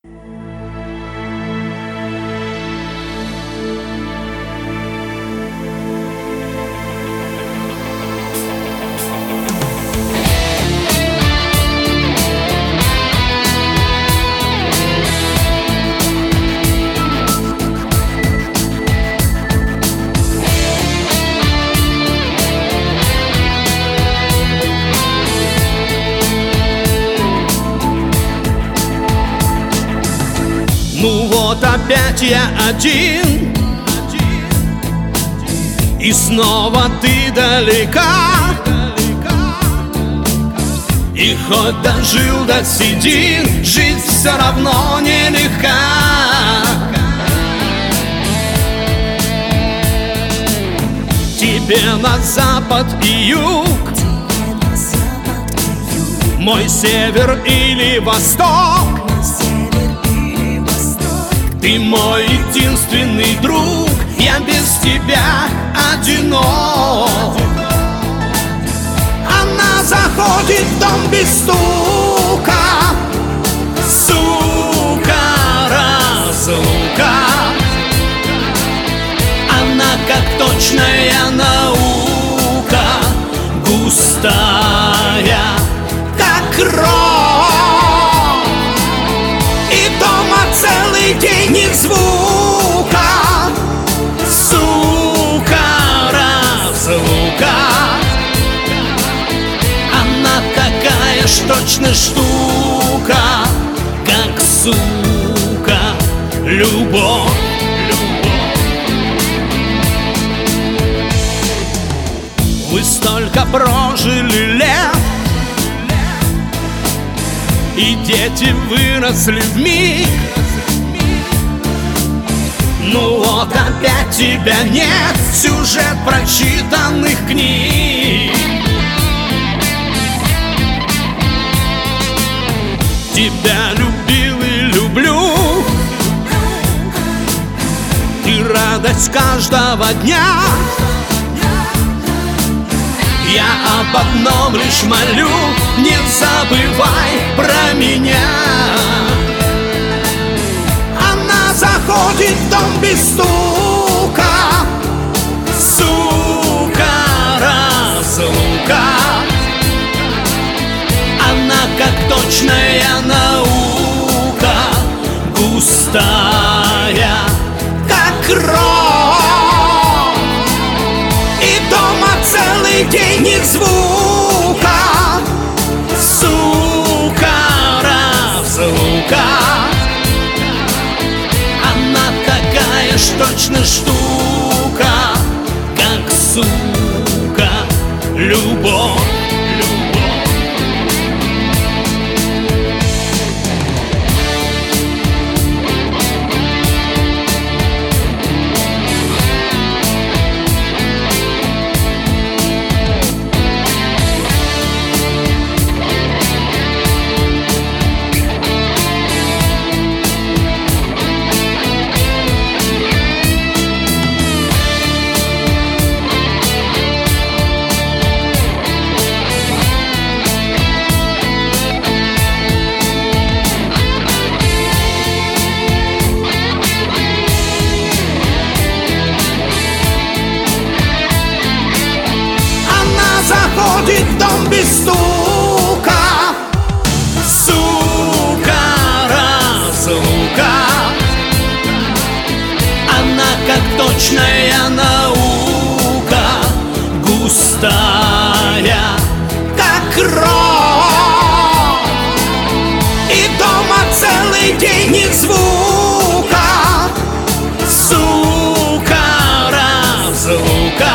Ну вот опять я один, и снова ты далека. И хоть дожил до седин, жить все равно нелегка. Тебе на запад и юг, мой север или восток. Ты мой единственный друг, я без тебя одинок. Она заходит в дом без стука, сука, разлука. Она как точная наука, густая, как кровь. И дома целый день ни звука, сука, разлука. Она такая ж точно штука, как сука, любовь. Вы столько прожили лет, и дети выросли вмиг. Ну вот опять тебя нет, сюжет прочитанных книг. Тебя любил и люблю, ты радость каждого дня. Я об одном лишь молю, не забывай про меня. Она заходит в дом без стука, сука, разлука. Она как точная наука, густая, как кровь. И дома целый день ни звука, сука, разлука. Она такая ж точно штука, как сука, любовь. Заходит в дом без стука, сука, разлука. Она как точная наука, густая, как кровь. И дома целый день ни звука, сука, разлука.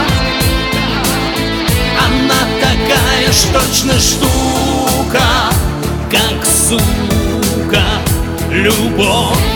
Точно штука, как сука, любовь.